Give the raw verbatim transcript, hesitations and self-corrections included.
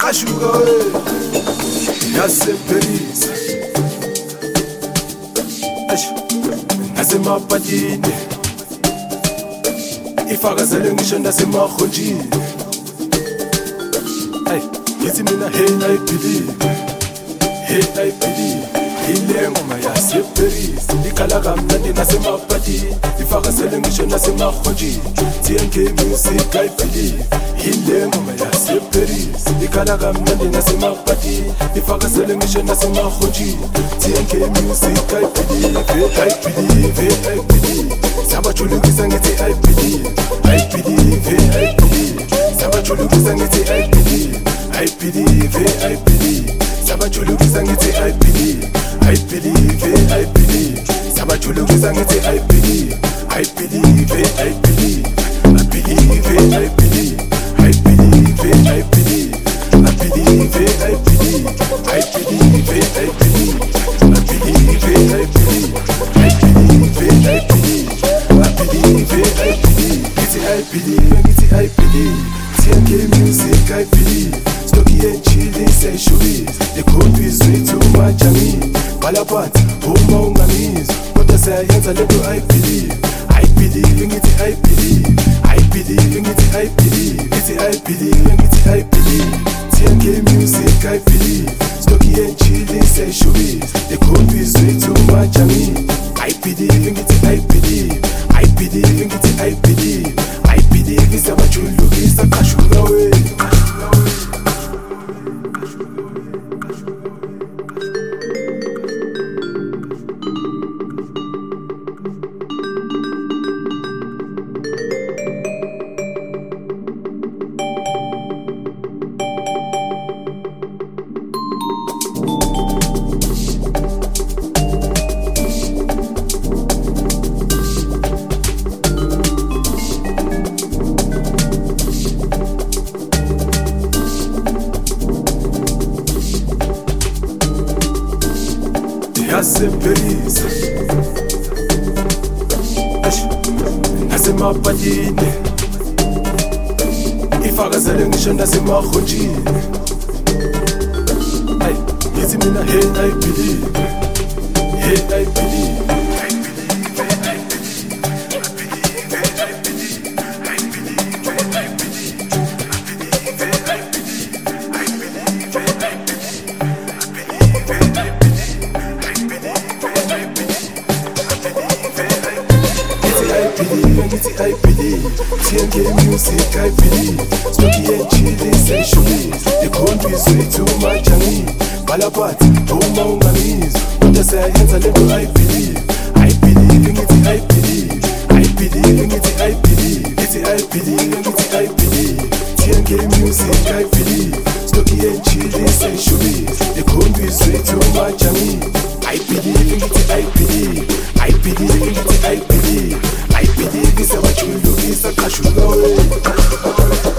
qashuka we yaseParis asho nasemapatini ifakazele ngisho nasemahonjini hey yithi mina hey I believe hey I believe ile ngoma yaseParis ikhala kamnandi nasemapatini ifakazele ngisho nasemahonjini T N K music I believe ile ngoma yaseParis ikhala kamnandi nasemapatini ifakazele ngisho nasemahonjini T N K music I believe I believe I believe sabajulukisa ngithi I believe I believe I believe sabajulukisa ngithi I believe I believe I believe sabajulukisa ngithi I believe I believe I believe sabajulukisa ngithi I believe I believe I believe I believe I believe I believe I believe I believe I believe I believe I believe I believe I believe I believe I believe I believe I believe ngithi I believe ngithi I believe T N K music I believe Stocky and chilly say showbiz the code is way too much I mean Balaphat uma ungamizwa kodwa sayenza lento I believe I believe ngithi I believe I believe ngithi I believe ngithi I believe ngithi I believe T N K music I believe Stocky and chilly say showbiz the code is way too much I mean I believe ngithi I believe I believe ngithi I believe I believe isabajulukisa qashuka we yaseParis asho nasemapatini ifakazele ngisho nasemahonjini hey yithi mina hey I believe hey I believe ngithi I believe T N K music I believe Stocky and chilly say showbiz the code is way too much I mean Balaphat uma ungamizwa kodwa sayenza lento I believe I believe ngithi I believe I believe ngithi I believe ngithi I believe ngithi I believe T N K music I believe Stocky and chilly say showbiz the code is way too much I mean I believe ngithi I believe I believe ngithi I believe I believe isabajulukisa qashuka we